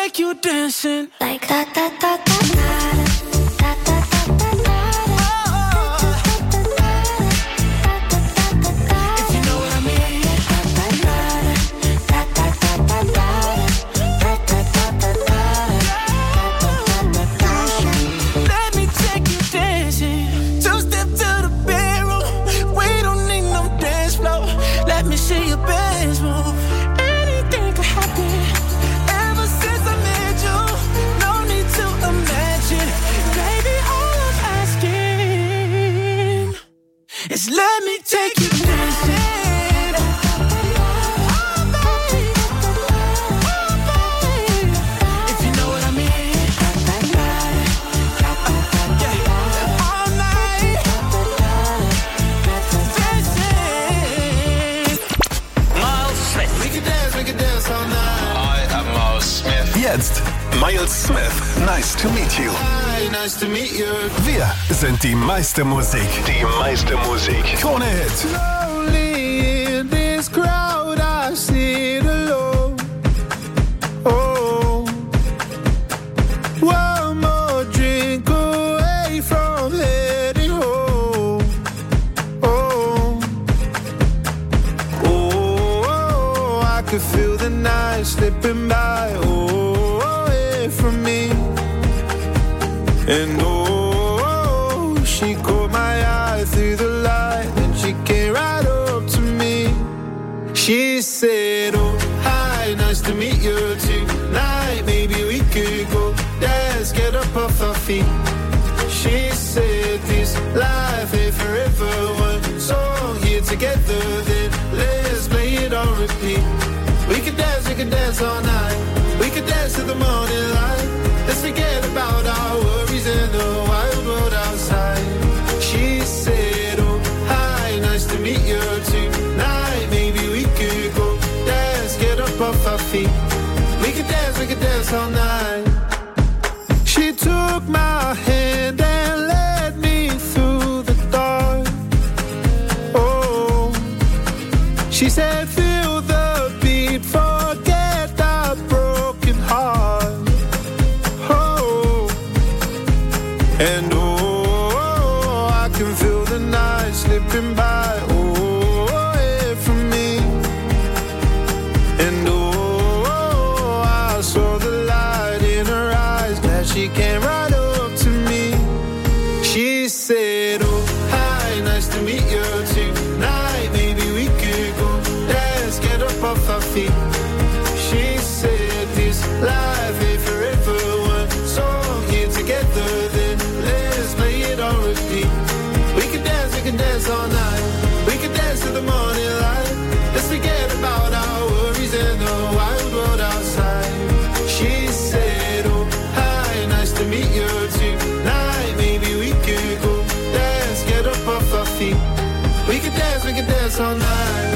take you dancing like da da da da da. See your best move. Anything could happen. Ever since I met you, no need to imagine. Baby, all I'm asking is let me take you dancing. Jetzt Miles Smith, Nice to Meet You. Hi, nice to meet you. Wir sind die meiste Musik. Die meiste Musik. Krone Hit. Slowly in this crowd I sit alone. Oh, one more drink away from heading home. Oh, oh, I could feel the night slipping by. From me, and oh, she caught my eye through the light, and she came right up to me. She said, oh, hi, nice to meet you tonight. Maybe we could go dance, get up off our feet. She said, this life ain't forever. One song here together, then let's play it on repeat. We could dance all night. We could dance to the morning light. Let's forget about our worries and the wild world outside. She said, oh, hi, nice to meet you tonight. Maybe we could go dance, get up off our feet. We could dance all night. She took my hand and led me through the dark. Oh, she said, feel the beat, forget the broken heart. Oh, and oh, I can feel the night slipping by. Oh, away from me. And oh, I saw the light in her eyes. Glad she came right up to me. She said, oh, hi, nice to meet you tonight. Maybe we could go dance, get up off our feet. She said, this life ain't forever. One song here together, then let's play it on repeat. We can dance all night. We can dance to the morning light. Let's forget about our worries and the wild world outside. She said, oh, hi, nice to meet you tonight. Maybe we could go dance, get up off our feet. We can dance all night.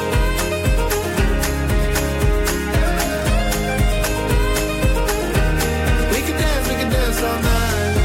We can dance all night.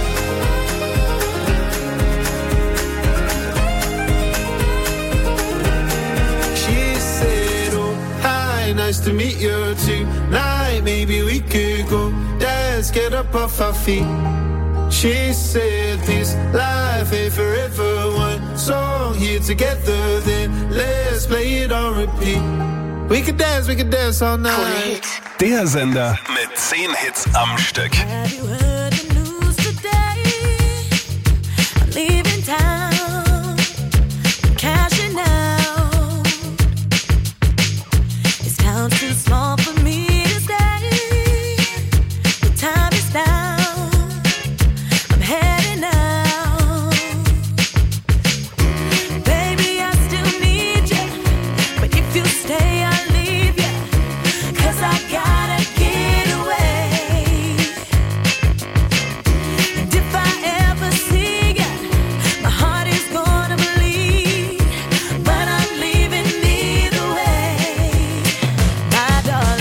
She said, oh, hi, nice to meet you tonight. Maybe we could go dance, get up off our feet. She said, this life ain't forever. One song here together, then let's play it on repeat. We could dance all night. Der Sender mit 10 Hits am Stück. Have you heard the news today? I'm leaving town, cashing out. This town's too small for me to stay. The time is now. I'm heading out. Baby, I still need you, but if you stay, I'll leave you. 'Cause I gotta get away. And if I ever see you, my heart is gonna bleed. But I'm leaving either way. My darling,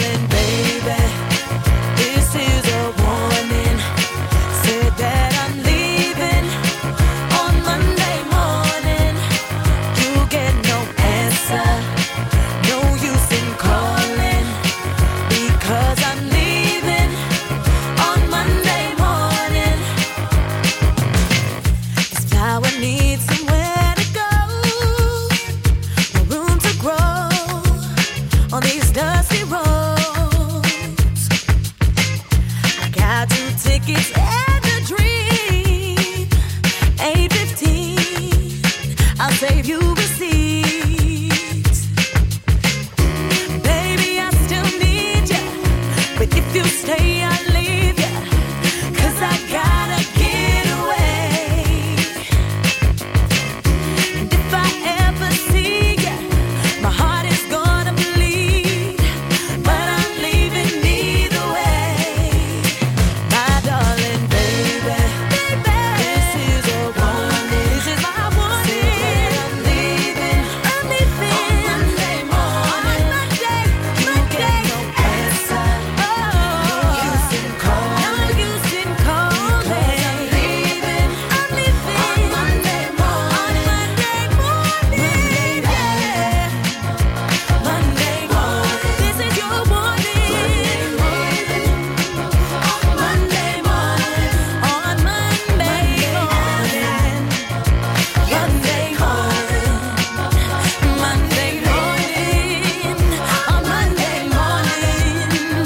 if you stay, I'll leave ya, 'cause I gotta get away. And if I ever see ya, my heart is gonna bleed, but I'm leaving either way. My darling baby, this is a warning, this is my warning. I'm leaving on Monday morning. On Monday. No answer. No use in calling. I'm leaving on Monday morning. Yeah. Monday morning. This is your warning. Monday morning. On Monday morning. Monday morning. Monday morning. On Monday morning.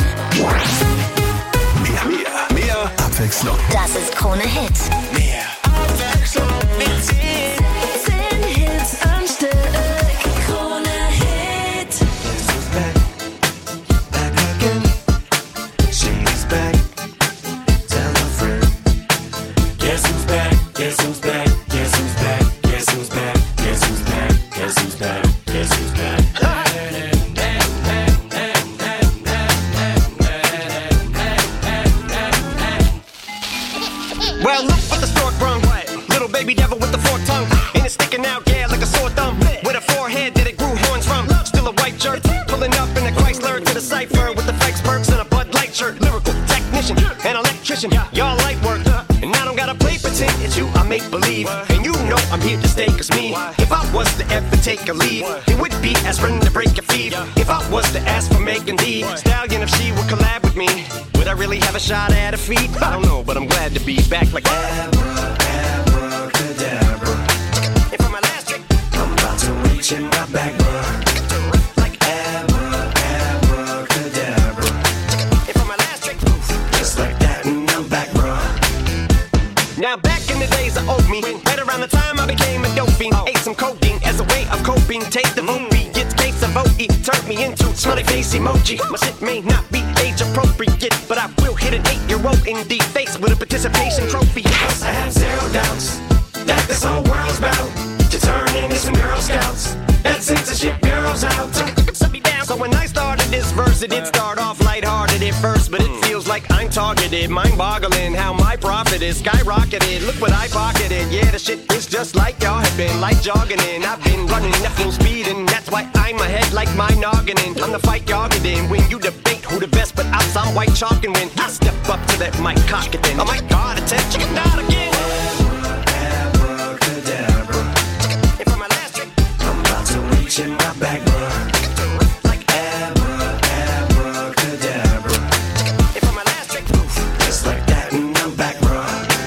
Mehr Abwechslung. Das ist Krone Hit. Mehr Abwechslung mit 10. 10 Hits am Stück. Krone Hit. Back again. She's back. Tell a friend. Guess who's back? Guess who's back? Guess who's back? Guess who's back? Guess who's back? Guess who's back? Guess who's back? Well, look what the stork brung. Little baby devil with the forked tongue. And it's sticking out, yeah, like a sore thumb. With a forehead that it grew horns from. Still a white shirt. Pulling up in a Chrysler to the cipher with the fakes, perks, and a Bud Light shirt. Lyrical technician, an electrician. Y'all light work. And I don't gotta play pretend. It's you I make believe. And you know I'm here to stay, 'cause me, if I was to ever take a leave, it would be aspirin to break your feet. If I was to ask for Megan Thee Stallion, if she would collab with me, would I really have a shot at her feet? I don't know, but I'm glad to be back like Abracadabra. And for my last trick, I'm about to reach in my back, bruh. like Abracadabra. And for my last trick, Just like that, and I'm back, bruh. now back in the days of old me, right around the time I became a dope fiend, ate some codeine as a way of coping. Taste the movie, gets case of OE, turned me into smiley face emoji. My shit may not be age appropriate, but I will hit an 8-year-old in the face with a participation trophy. I have zero doubts that this whole world's about to turn into some Girl Scouts. That censorship bureau's out. Shut me down. So when I started this verse, it did start off lighthearted at first, but it feels like I'm targeted. Mind-boggling how my profit is skyrocketed. Look what I pocketed. Yeah, the shit is just like y'all have been, like jogging in. I've been running at full speed, and that's why I'm ahead like my noggin in. I'm the fight y'all get in when you debate who the best, but I'm white chalk, and when I step up to that mic, cock it then. Oh my God, attention, not again. Abracadabra. And for my last trick, I'm about to reach in my back, bruh. like Abracadabra. and for my last trick, Just like that, and I'm back, bruh.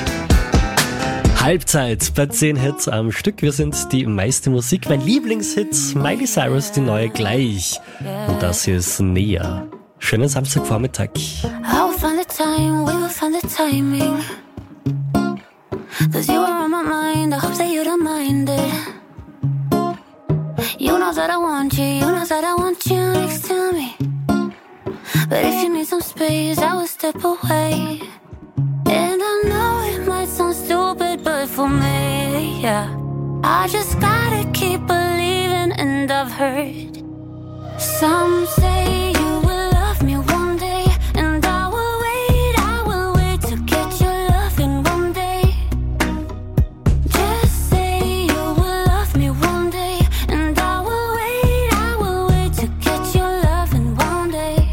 Halbzeit bei 10 Hits am Stück. Wir sind die meiste Musik. Mein Lieblingshit, Miley Cyrus, die neue gleich. Und das hier ist Näher. Schönen Samstagvormittag. I will find the time, we will find the timing. 'Cause you are on my mind, I hope that you don't mind it. You know that I want you, you know that I want you next to me. But if you need some space, I will step away. And I know it might sound stupid, but for me, yeah, I just gotta keep believing. And I've heard some say you will love me one day, and I will wait to get your love in one day. Just say you will love me one day, and I will wait to get your love in one day.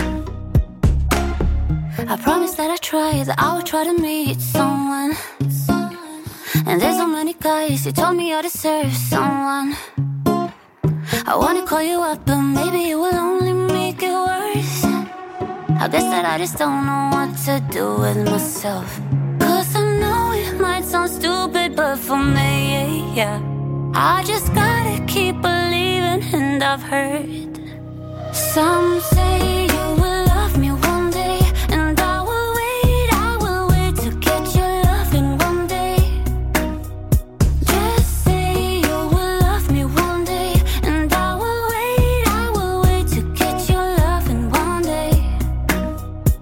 I promise that I try, that I will try to meet someone. And there's so many guys who told me I deserve someone. I wanna call you up, but maybe it will only make it worse. I guess that I just don't know what to do with myself. 'Cause I know it might sound stupid, but for me, yeah, I just gotta keep believing. And I've heard some say you will love me one day, and I will wait to get your love in one day. Just say you will love me one day, and I will wait to get your love in one day.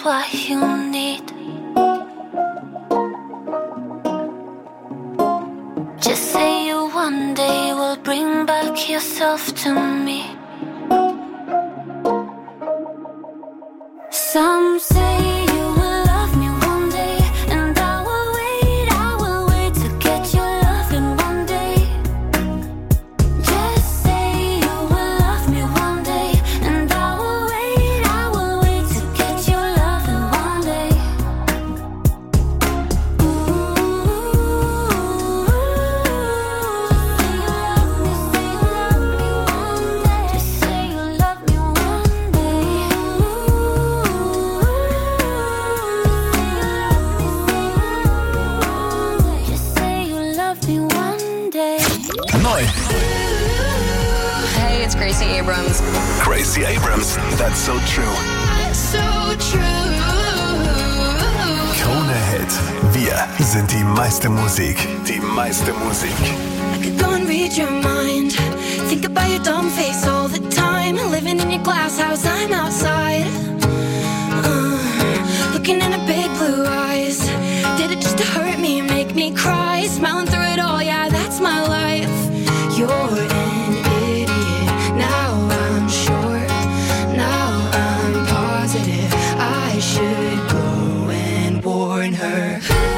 what you need. Just say you one day will bring back yourself to me. Some say you will love me one day, and I will wait to get your loving one day. Just say you will love me one day, and I will wait to get your loving one day. Just say you love me one day. Just say you love me one day. Neu. Hey, it's Gracie Abrams. Gracie Abrams, that's so true. So true. Krone Hit. Wir sind die meiste Musik. Die meiste Musik. I could go and read your mind. Think about your dumb face all the time. Living in your glass house, I'm outside. Looking in her big blue eyes. Did it just to hurt me and make me cry? Smiling through it all, yeah, that's my life. You're an idiot. Now I'm sure. Now I'm positive. I should go and warn her.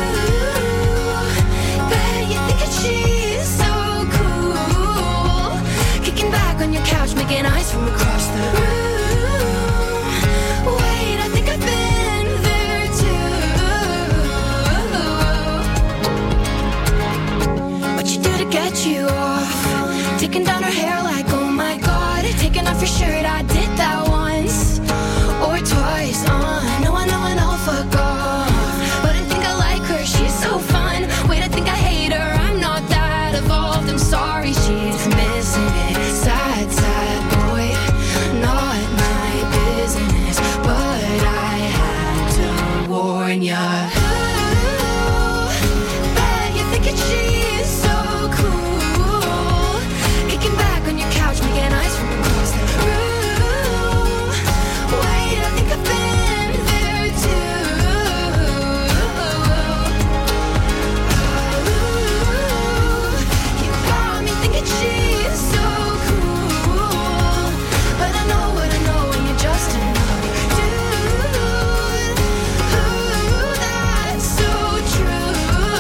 Bet you think that she's so cool. Kicking back on your couch, making eyes from across the room. Wait, I think I've been there too. What you do to get you off? Taking down her hair like, oh my god. Taking off your shirt, I did that once or twice. I know and I'll fuck off. But I think I like her, she's so fun. Wait, I think I hate her, I'm not that evolved. I'm sorry, she's missing it. Sad, sad boy, not my business. But I had to warn ya. Bet you're thinking she's so cool. Kicking back on your couch, making eyes from across the room. Wait, I think I've been there too. You got me thinking she's so cool. But I know what I know, and you're just another dude. That's so true.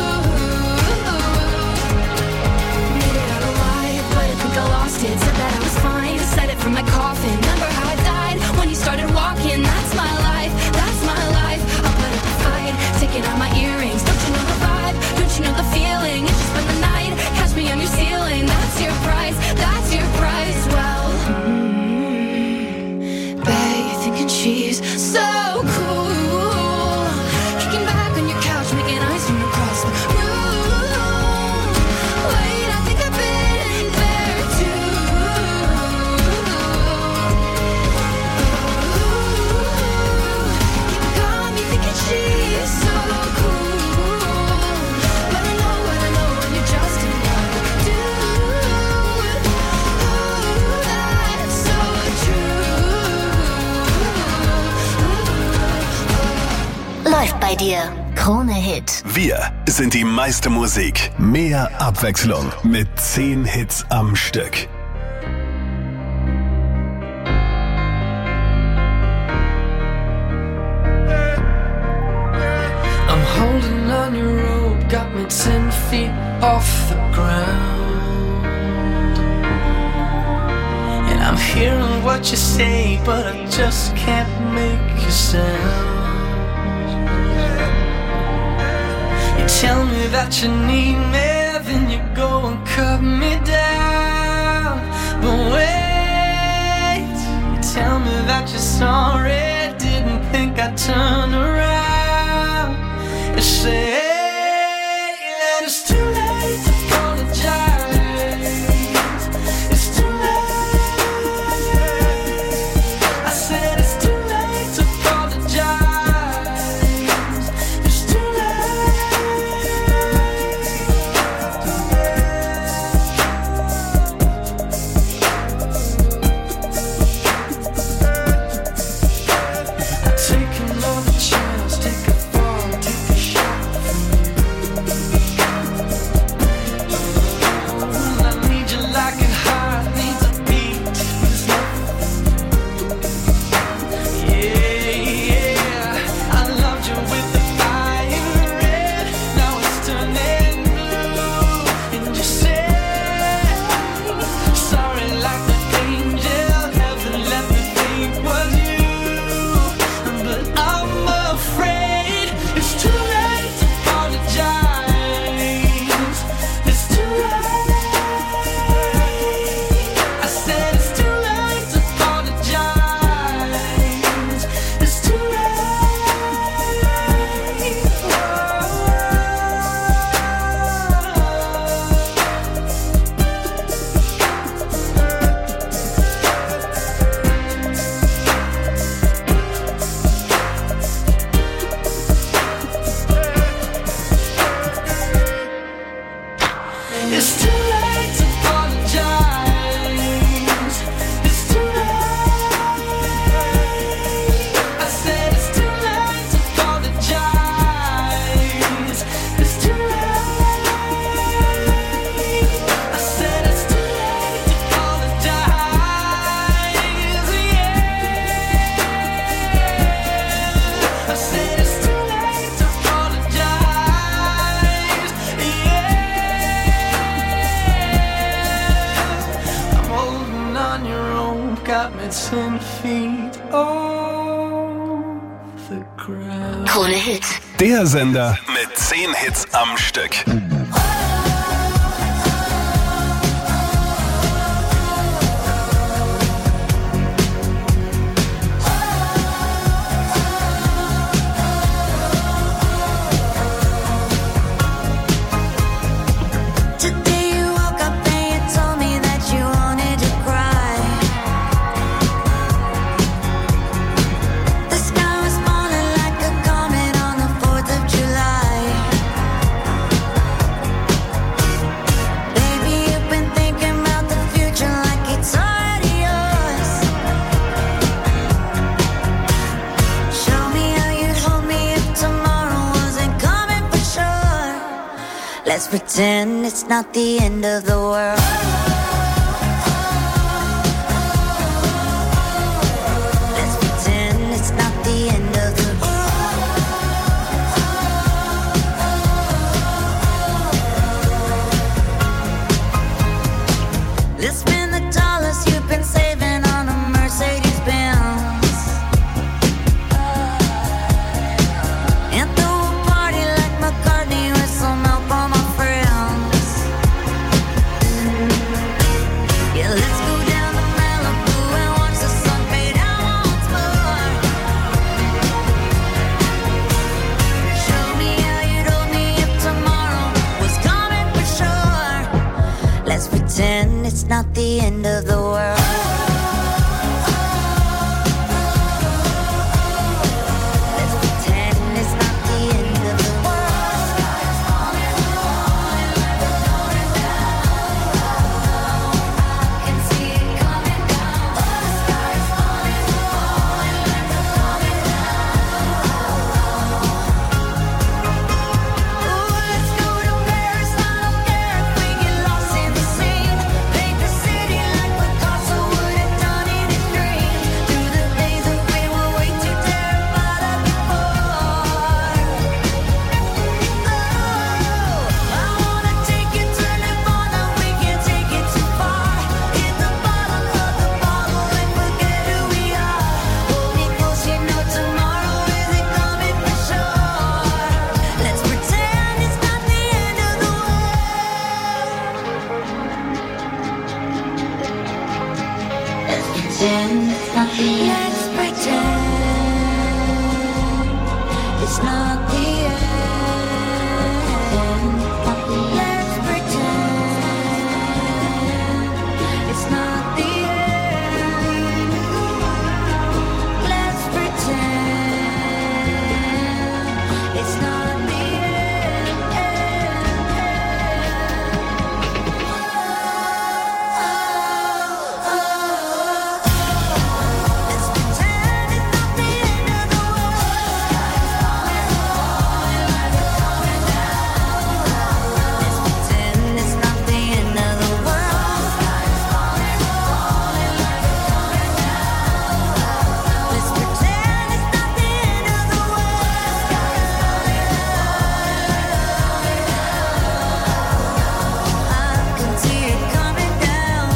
Made it out alive, but I think I lost it. Said that I was fine, said it from my coffin. Remember how I died when you started walking? That's my life, that's my life. I'll put up a fight, taking out my earrings. Don't you know the vibe? Don't you know the feeling? If you spend the night, catch me on your ceiling. That's your price, that's your price. Well, bet you're thinking she's so cool. Kicking back on your couch, making eyes from across the room. Wait, I think I've been there too. You got me thinking she's so cool. But I know what I know, and you're just another dude. That's so true. Läuft bei dir. Krone Hit. Wir sind die meiste Musik. Mehr Abwechslung mit 10 Hits am Stück. I'm holding on your rope, got me 10 feet off the ground. And I'm hearing what you say, but I just can't make a sound. You tell me that you need me, then you go and cut me down. But wait, you tell me that you're sorry, didn't think I'd turn around. You say that it's too late to apologize. It's too late. I said it's too late to apologize. It's too late. I've taken all the It's too late to apologize. It's too late. I said it's too late to apologize. It's too late. I said it's too late to apologize. Yeah. I said it's too late to apologize. Yeah. I'm holding on your rope, got me 10 feet off the ground. Krone Hit. Der Sender mit 10 Hits am Stück. Today you woke up and you told me that you wanted to cry. The sky was falling like a comet on the 4th of July. Baby, you've been thinking about the future like it's already yours. Show me how you'd hold me if tomorrow wasn't coming for sure. Let's pretend it's not the end of the world. Let's pretend it's not the end of the world. Let's spend the dollars you've been saving on a Mercedes Benz and throw a party like McCartney with some help for my friends. Yeah, let's go down to Malibu and watch the sun fade out once more. Show me how you'd hold me if tomorrow was coming for sure. Let's pretend it's not the end of the world. Let's pretend it's not the end of the world. I can see it coming down. The sky's falling, falling like a coming down. Ooh, let's go to Paris. I don't care if we get lost in the scene. Paint the city like Picasso would have done in his dream. Through the days that we were way too terrified of before. Oh, I wanna take you, turn it on, now we can't take it too far. Hit the bottom of the bottle and forget who we are. Hold me close, you know tomorrow isn't coming for sure. Let's pretend it's not the end of the world. Let's pretend it's not the end. Let's pretend it's not the end. Let's pretend it's not the end. Let's pretend it's not the Let's pretend it's not the end of the world. Let's pretend it's not the end of the world. Let's pretend it's not the end of the world. I can see it coming down.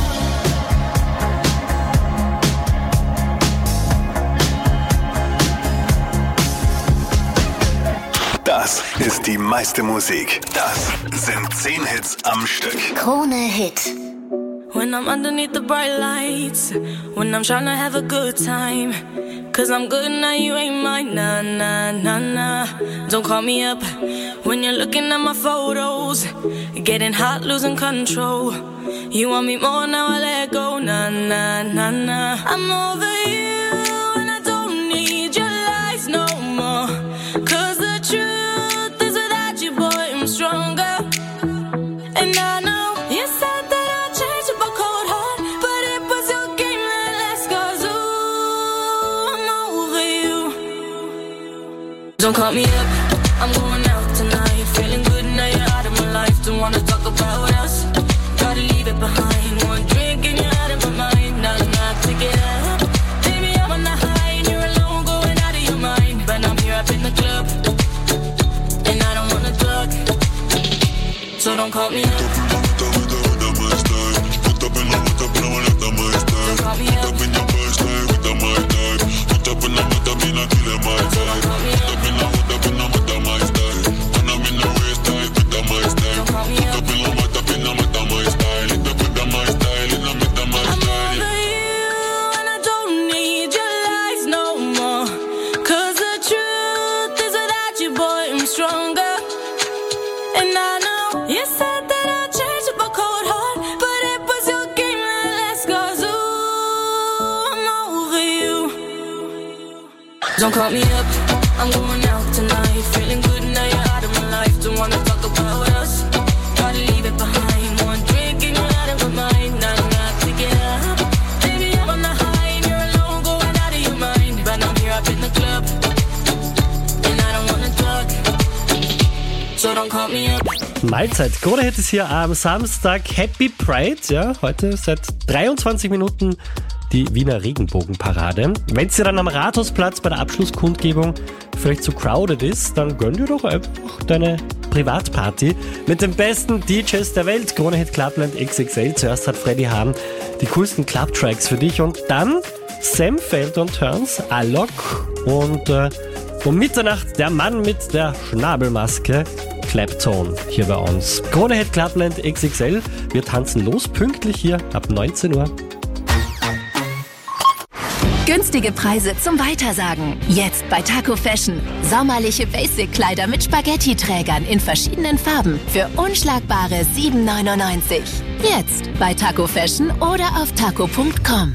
Das ist die meiste Musik. Das sind 10 Hits am Stück. Krone Hit. When I'm underneath the bright lights, when I'm trying to have a good time. Cause I'm good now, you ain't mine, nah, nah, nah, nah. Don't call me up when you're looking at my photos. Getting hot, losing control. You want me more, now I let go, nah, nah, nah, nah. I'm over you and I don't need your lies no more. Cause the truth is without you, boy, I'm stronger. And I know Don't call me up, I'm going out tonight. Feeling good now you're out of my life. Don't wanna talk about us, gotta leave it behind. One drink and you're out of my mind. Now I'm not to get up. Baby, I'm on the high and you're alone, going out of your mind. But I'm here up in the club, and I don't wanna talk. So don't call me up. Don't call me up, I'm going out tonight. Feeling good now you're out of my life. Don't wanna talk about us, gotta leave it behind. One drink and you're out of my mind. Now I'm not to get up. Baby, I'm on the high and you're alone, going out of your mind. But I'm here up in the club, and I don't wanna talk. So don't call me up. Mahlzeit. Krone-Hit ist hier am Samstag. Happy Pride. Ja, heute seit 23 Minuten die Wiener Regenbogenparade. Wenn es dir dann am Rathausplatz bei der Abschlusskundgebung vielleicht zu crowded ist, dann gönn dir doch einfach deine Privatparty mit den besten DJs der Welt. Krone-Hit Clubland XXL. Zuerst hat Freddy Hahn die coolsten Club-Tracks für dich und dann Sam Feld und Turns, Alok und um Mitternacht der Mann mit der Schnabelmaske, Clapton, hier bei uns. Krone-Hit Clubland XXL. Wir tanzen los, pünktlich hier ab 19 Uhr. Günstige Preise zum Weitersagen. Jetzt bei Taco Fashion. Sommerliche Basic-Kleider mit Spaghetti-Trägern in verschiedenen Farben für unschlagbare 7,99. Jetzt bei Taco Fashion oder auf taco.com.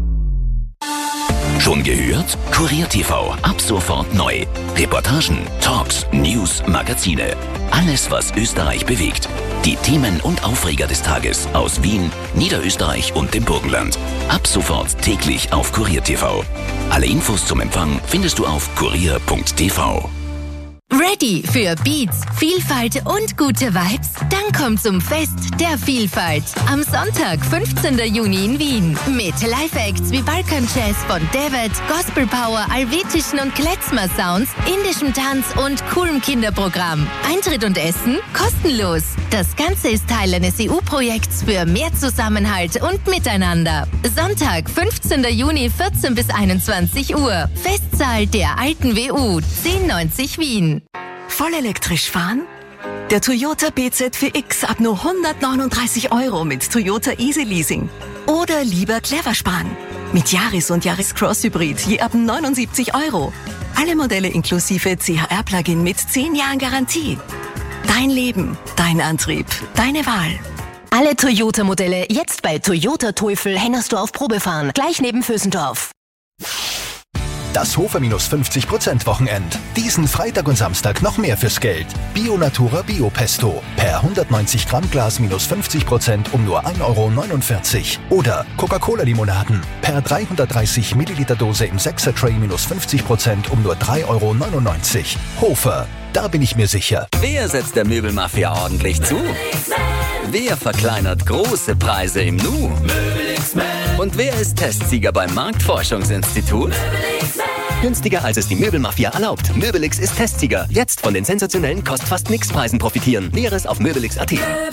Schon gehört? Kurier TV, ab sofort neu. Reportagen, Talks, News, Magazine. Alles, was Österreich bewegt. Die Themen und Aufreger des Tages aus Wien, Niederösterreich und dem Burgenland. Ab sofort täglich auf Kurier TV. Alle Infos zum Empfang findest du auf kurier.tv. Ready für Beats, Vielfalt und gute Vibes? Dann komm zum Fest der Vielfalt. Am Sonntag, 15. Juni in Wien. Mit Live-Acts wie Balkan Jazz von David, Gospel Power, alvetischen und Klezmer Sounds, indischem Tanz und coolem Kinderprogramm. Eintritt und Essen kostenlos. Das Ganze ist Teil eines EU-Projekts für mehr Zusammenhalt und Miteinander. Sonntag, 15. Juni, 14 bis 21 Uhr. Festsaal der Alten WU, 1090 Wien. Voll elektrisch fahren? Der Toyota BZ4X ab nur 139 € mit Toyota Easy Leasing. Oder lieber clever sparen. Mit Yaris und Yaris Cross Hybrid je ab 79 €. Alle Modelle inklusive CHR-Plugin mit 10 Jahren Garantie. Dein Leben, dein Antrieb, deine Wahl. Alle Toyota-Modelle jetzt bei Toyota Teufel Hennersdorf Probefahren, gleich neben Vösendorf. Das Hofer minus 50% Wochenend. Diesen Freitag und Samstag noch mehr fürs Geld. Bio Natura Bio Pesto. Per 190 Gramm Glas minus 50% um nur 1,49 €. Oder Coca-Cola Limonaden. Per 330 Milliliter Dose im 6er Tray minus 50% um nur 3,99 €. Hofer. Da bin ich mir sicher. Wer setzt der Möbelmafia ordentlich zu? Wer verkleinert große Preise im Nu? Und wer ist Testsieger beim Marktforschungsinstitut? Günstiger als es die Möbelmafia erlaubt. Möbelix ist Testsieger. Jetzt von den sensationellen Kost-fast-nix-Preisen profitieren. Näheres auf möbelix.at.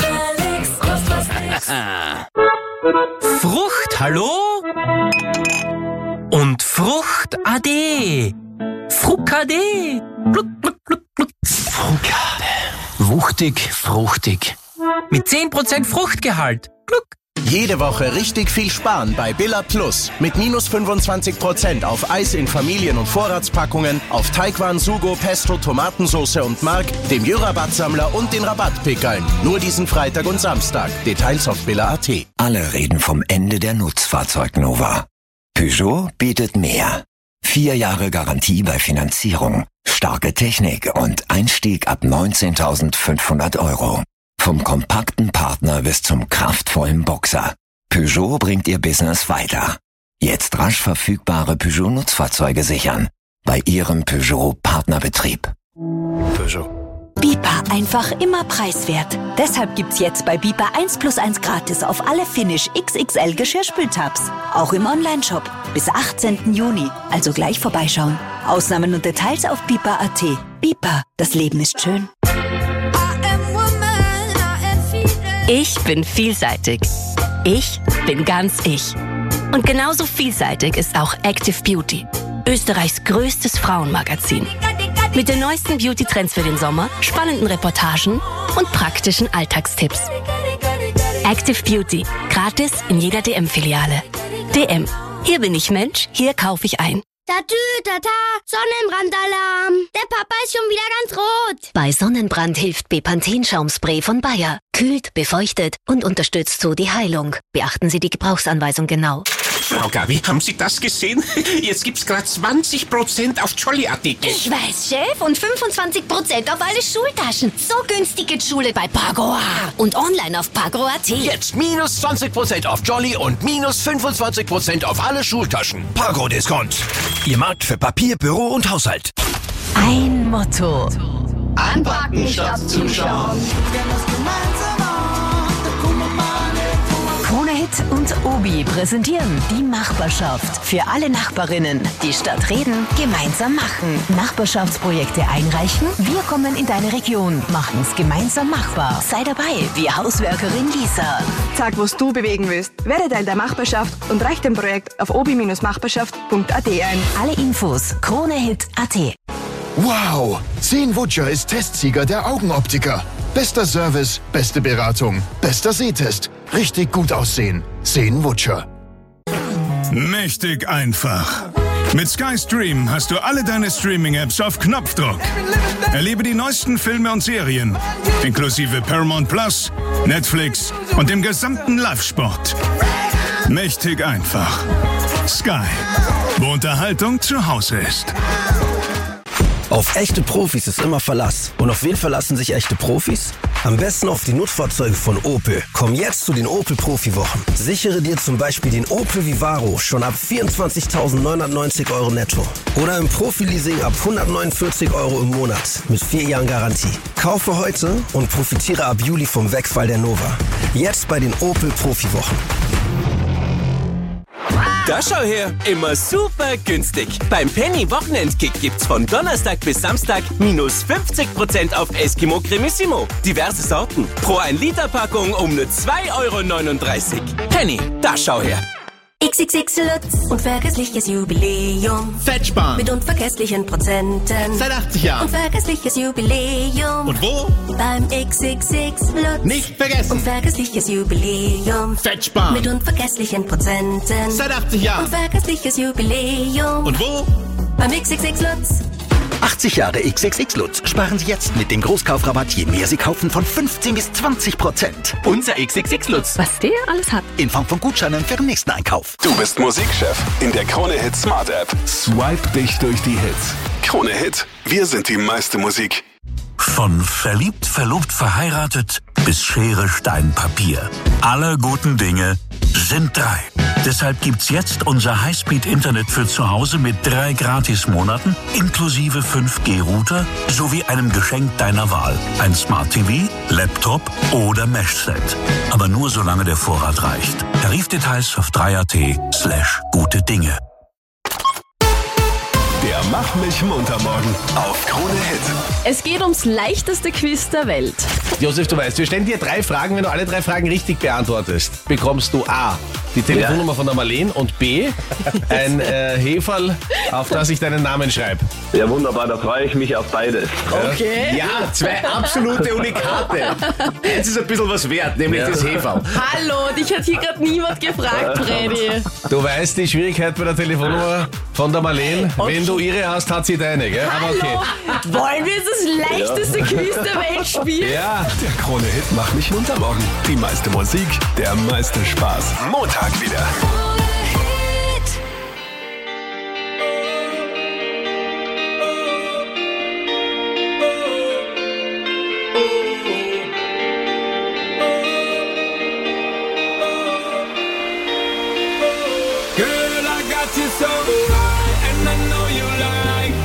Frucht, hallo? Und Frucht ade. Frucade. Gluck, gluck, gluck, gluck. Frucade. Wuchtig, fruchtig. Mit 10% Fruchtgehalt. Gluck. Jede Woche richtig viel sparen bei Billa Plus. Mit minus 25% auf Eis in Familien- und Vorratspackungen, auf Teigwaren, Sugo, Pesto, Tomatensauce und Mark, dem Jö-Rabattsammler und den Rabattpickeln. Nur diesen Freitag und Samstag. Details auf Billa.at. Alle reden vom Ende der Nutzfahrzeugnova. Peugeot bietet mehr. 4 Jahre Garantie bei Finanzierung, starke Technik und Einstieg ab 19.500 €. Vom kompakten Partner bis zum kraftvollen Boxer. Peugeot bringt ihr Business weiter. Jetzt rasch verfügbare Peugeot-Nutzfahrzeuge sichern. bei Ihrem Peugeot-Partnerbetrieb. Peugeot. Bipa, einfach immer preiswert. Deshalb gibt's jetzt bei Bipa 1+1 gratis auf alle Finish XXL Geschirrspültabs. Auch im Onlineshop. Bis 18. Juni. Also gleich vorbeischauen. Ausnahmen und Details auf bipa.at. Bipa, das Leben ist schön. Ich bin vielseitig. Ich bin ganz ich. Und genauso vielseitig ist auch Active Beauty. Österreichs größtes Frauenmagazin. Mit den neuesten Beauty-Trends für den Sommer, spannenden Reportagen und praktischen Alltagstipps. Active Beauty. Gratis in jeder DM-Filiale. DM. Hier bin ich Mensch, hier kaufe ich ein. Tata, Sonnenbrandalarm. Der Papa ist schon wieder ganz rot. Bei Sonnenbrand hilft Bepanthen-Schaumspray von Bayer. Kühlt, befeuchtet und unterstützt so die Heilung. Beachten Sie die Gebrauchsanweisung genau. Frau Gabi, haben Sie das gesehen? Jetzt gibt's gerade 20% auf Jolly-Artikel. Ich weiß, Chef. Und 25% auf alle Schultaschen. So günstig geht Schule bei Pagoa. Und online auf Pagoa.at. Jetzt minus 20% auf Jolly und minus 25% auf alle Schultaschen. Pago-Discount. Ihr Markt für Papier, Büro und Haushalt. Ein Motto. Anpacken statt zuschauen. Krone Hit und Obi präsentieren die Nachbarschaft. Für alle Nachbarinnen, die statt reden, gemeinsam machen. Nachbarschaftsprojekte einreichen? Wir kommen in deine Region, machen's gemeinsam machbar. Sei dabei, wie Hauswerkerin Lisa. Sag, was du bewegen willst. Werde Teil der Nachbarschaft und reich dem Projekt auf obi-nachbarschaft.at ein. Alle Infos kronehit.at. Wow! Seen Wutscher ist Testsieger der Augenoptiker. Bester Service, beste Beratung, bester Sehtest. Richtig gut aussehen. Seen Wutscher. Mächtig einfach. Mit Sky Stream hast du alle deine Streaming-Apps auf Knopfdruck. Erlebe die neuesten Filme und Serien, inklusive Paramount Plus, Netflix und dem gesamten Live-Sport. Mächtig einfach. Sky, wo Unterhaltung zu Hause ist. Auf echte Profis ist immer Verlass. Und auf wen verlassen sich echte Profis? Am besten auf die Nutzfahrzeuge von Opel. Komm jetzt zu den Opel Profi-Wochen. Sichere dir zum Beispiel den Opel Vivaro schon ab 24.990 € netto. Oder im Profi-Leasing ab 149 € im Monat mit 4 Jahren Garantie. Kaufe heute und profitiere ab Juli vom Wegfall der Nova. Jetzt bei den Opel Profi-Wochen. Da schau her, immer super günstig. Beim Penny Wochenendkick gibt's von Donnerstag bis Samstag minus 50% auf Eskimo Cremissimo. Diverse Sorten. Pro 1 Liter Packung um nur 2,39 €. Penny, da schau her. XXX Lutz, unvergessliches Jubiläum. Fettsparen. Mit unvergesslichen Prozenten. Seit 80 Jahren. Unvergessliches Jubiläum. Und wo? Beim XXX Lutz. Nicht vergessen. Unvergessliches Jubiläum. Fettsparen. Mit unvergesslichen Prozenten. Seit 80 Jahren. Unvergessliches Jubiläum. Und wo? Beim XXX Lutz. 80 Jahre XXX Lutz. Sparen Sie jetzt mit dem Großkaufrabatt, je mehr Sie kaufen, von 15 bis 20%. Unser XXX Lutz. Was der alles hat. In Form von Gutscheinen für den nächsten Einkauf. Du bist Musikchef in der Krone Hit Smart App. Swipe dich durch die Hits. Krone Hit, wir sind die meiste Musik. Von verliebt, verlobt, verheiratet bis Schere, Stein, Papier. Alle guten Dinge sind 3. Deshalb gibt's jetzt unser Highspeed-Internet für zu Hause mit 3 Gratismonaten inklusive 5G-Router sowie einem Geschenk deiner Wahl. Ein Smart TV, Laptop oder Mesh-Set. Aber nur solange der Vorrat reicht. Tarifdetails auf 3.at/gute Dinge. Der Mach mich munter morgen auf Krone Hit. Es geht ums leichteste Quiz der Welt. Josef, du weißt, wir stellen dir 3 Fragen. Wenn du alle 3 Fragen richtig beantwortest, bekommst du A, die Telefonnummer von der Marleen und B, ein Heferl, auf das ich deinen Namen schreibe. Ja, wunderbar, da freue ich mich auf beides. Okay. Ja, 2 absolute Unikate. Jetzt ist ein bisschen was wert, nämlich das Heferl. Hallo, dich hat hier gerade niemand gefragt, Freddy. Du weißt die Schwierigkeit bei der Telefonnummer von der Marleen. Okay. Wenn du ihre hast, hat sie deine, gell? Hallo. Aber okay. Wollen wir jetzt das leichteste Quiz der Welt spielen? Ja. Der Krone Hit Mach mich munter morgen. Die meiste Musik, der meiste Spaß. Montag wieder. Girl, I got you so high, and I know you like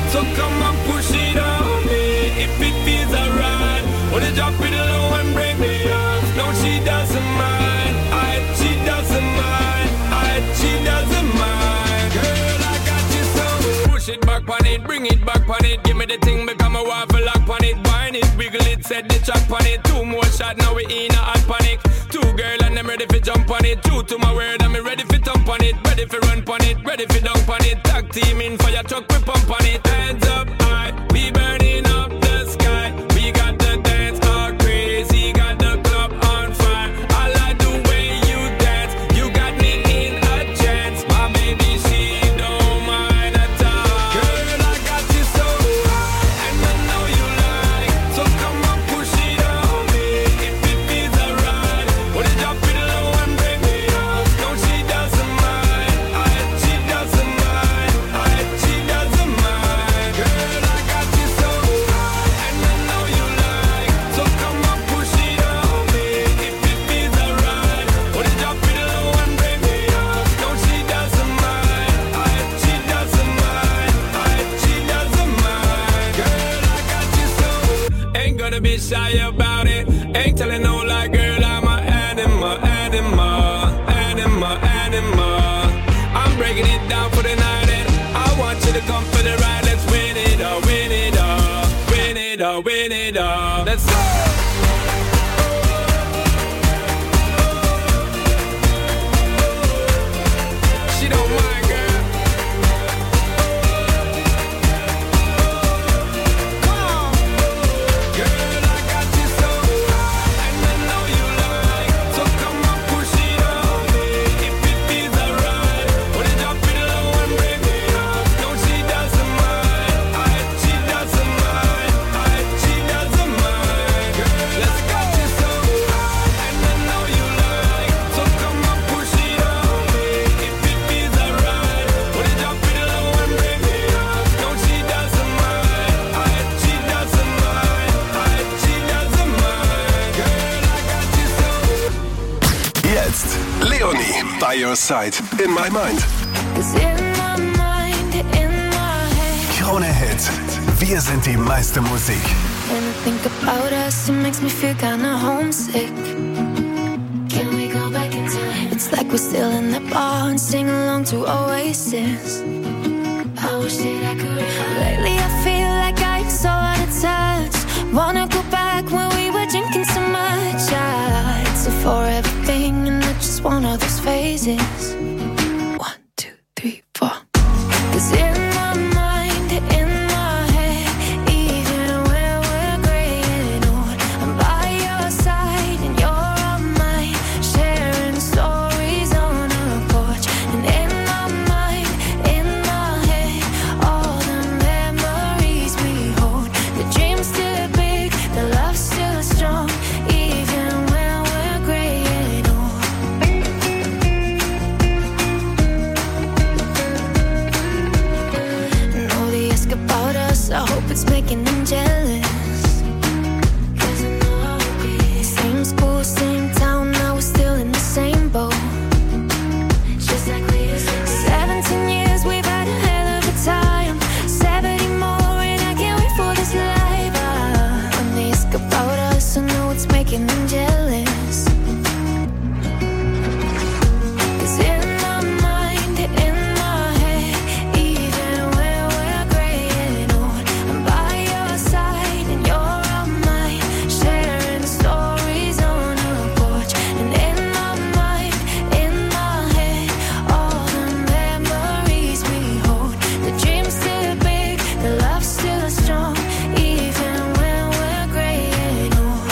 with the thing become a waffle lock on it. Wine it, wiggle it, set the track on it. 2 more shots, now we in a hot panic. 2 girl and I'm ready for jump on it. True to my word, I'm ready for thump on it. Ready for run on it, ready for dunk on it. Tag team in fire truck, we pump on it. Hands up high, we burning up the sky. We got the dance all crazy, got the club on fire. I like the way you dance, you got me in a trance. My baby, she don't mind at all. Girl, I got you so high, and I know you like. So come on, push it on me, if it feels alright. Wanna drop it low and bring me up. No, she doesn't mind, she doesn't mind, she doesn't mind. Girl, I got you so high, and I know you like. So come on, push it on me, if it feels alright. Wanna drop it low and bring me up. No, she doesn't mind, she doesn't mind, she doesn't mind. Girl, I got you so. Ain't gonna be shy about it. Ain't telling no lie, girl, I'm an animal, animal, animal, animal. I'm breaking it down for the night and I want you to come for the ride. Let's win it all, win it all, win it all, win it all. Let's go! She don't mind, girl. Come on. Girl, I got you so high, and I know you like. So come on, push it on me, if it feels alright. Wanna drop it low and bring me up. No, she doesn't mind, she doesn't mind, she doesn't mind. Girl, let's got you so high, and I know you like. So come on, push it on me, if it feels alright. Wanna drop it low and bring me up. No, she doesn't mind, she doesn't mind, she doesn't mind. Girl, I got you so. Jetzt Leonie by your side in my mind. Krone Hit. Wir sind die meiste Musik. When I think about us, it makes me feel kinda homesick. Can we go back in time? It's like we're still in the bar and sing along to Oasis. I wish that I could. Lately I feel like I'm so out of touch. Wanna go back when we were drinking so much. I'd say for everything and not just one of those phases. 1, 2, 3, 4. 'Cause in my mind, in my head, even when we're graying old, I'm by your side and you're on mine, sharing stories on a porch. And in my mind, in my head, all the memories we hold. The dream's still big, the love's still strong, even when we're graying old. And all they ask about us, I hope it's making them jealous. 'Cause I know how it is. Same school, same town, now we're still in the same boat. Just like we used to be. 17 years, we've had a hell of a time. 70 more, and I can't wait for this life. When they ask about us, I know it's making them jealous. 'Cause in my mind, in my head, even when we're graying old, I'm by your side and you're on mine, sharing stories on a porch. And in my mind, in my head, all the memories we hold. The dream's still big, the love's still strong, even when we're graying old.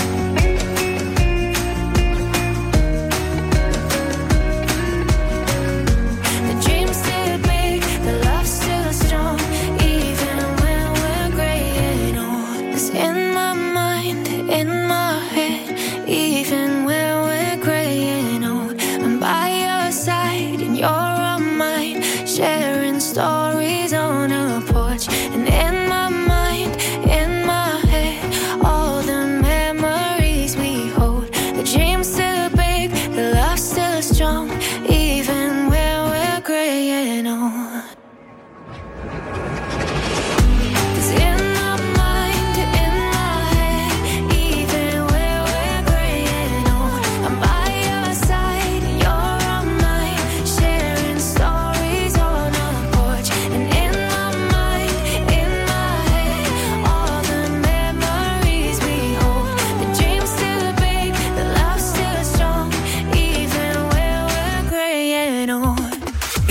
The dream's still big, the love's still strong, even when we're graying old. 'Cause in my mind, in my head, even when we're graying old, I'm by your side and you're on mine, sharing stories on a porch. And in my mind, in my head, all the memories we hold. The dream's still big, the love's still strong, even when we're graying old. 'Cause in my mind, in my head, even when we're graying old, I'm by your side and you're on mine, sharing stories on a porch. And in my mind, in my head,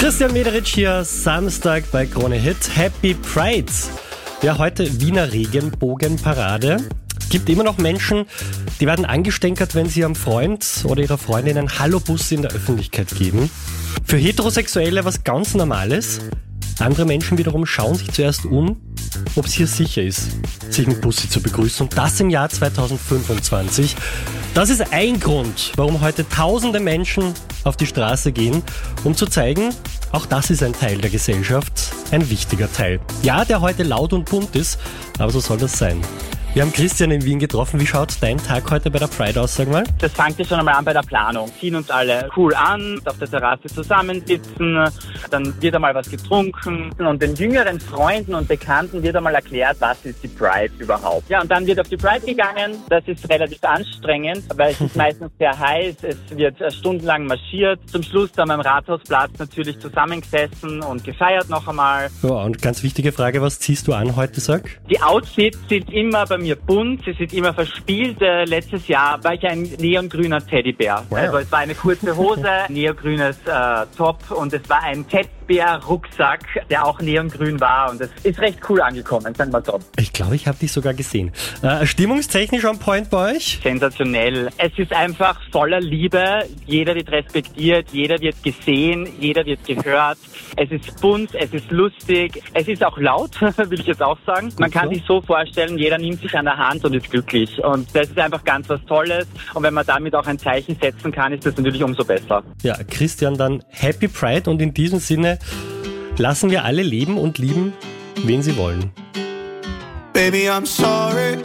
Christian Mederitsch hier, Samstag bei Krone Hit. Happy Pride. Ja, heute Wiener Regenbogenparade. Gibt immer noch Menschen, die werden angestänkert, wenn sie ihrem Freund oder ihrer Freundin einen Hallo-Bussi in der Öffentlichkeit geben. Für Heterosexuelle was ganz Normales. Andere Menschen wiederum schauen sich zuerst um, ob es hier sicher ist, sich mit Bussi zu begrüßen. Und das im Jahr 2025. Das ist ein Grund, warum heute tausende Menschen auf die Straße gehen, um zu zeigen, auch das ist ein Teil der Gesellschaft, ein wichtiger Teil. Ja, der heute laut und bunt ist, aber so soll das sein. Wir haben Christian in Wien getroffen. Wie schaut dein Tag heute bei der Pride aus, sag mal? Das fängt ja schon einmal an bei der Planung. Ziehen uns alle cool an, auf der Terrasse zusammensitzen, dann wird einmal was getrunken und den jüngeren Freunden und Bekannten wird einmal erklärt, was ist die Pride überhaupt. Ja, und dann wird auf die Pride gegangen. Das ist relativ anstrengend, weil es ist meistens sehr heiß, es wird stundenlang marschiert. Zum Schluss dann am Rathausplatz natürlich zusammengesessen und gefeiert noch einmal. Ja, und ganz wichtige Frage, was ziehst du an heute, sag? Die Outfits sind immer bei mir bunt, sie sind immer verspielt. Letztes Jahr war ich ein neongrüner Teddybär. Wow. Also es war eine kurze Hose, neongrünes Top und es war ein Teddybär-Rucksack, der auch neongrün war und es ist recht cool angekommen, sagen wir so. Ich glaube, ich habe dich sogar gesehen. Stimmungstechnisch on point bei euch? Sensationell. Es ist einfach voller Liebe. Jeder wird respektiert, jeder wird gesehen, jeder wird gehört. Es ist bunt, es ist lustig, es ist auch laut, will ich jetzt auch sagen. Man kann sich so vorstellen, jeder nimmt sich an der Hand und ist glücklich. Und das ist einfach ganz was Tolles. Und wenn man damit auch ein Zeichen setzen kann, ist das natürlich umso besser. Ja, Christian, dann Happy Pride und in diesem Sinne lassen wir alle leben und lieben, wen sie wollen. Baby, I'm sorry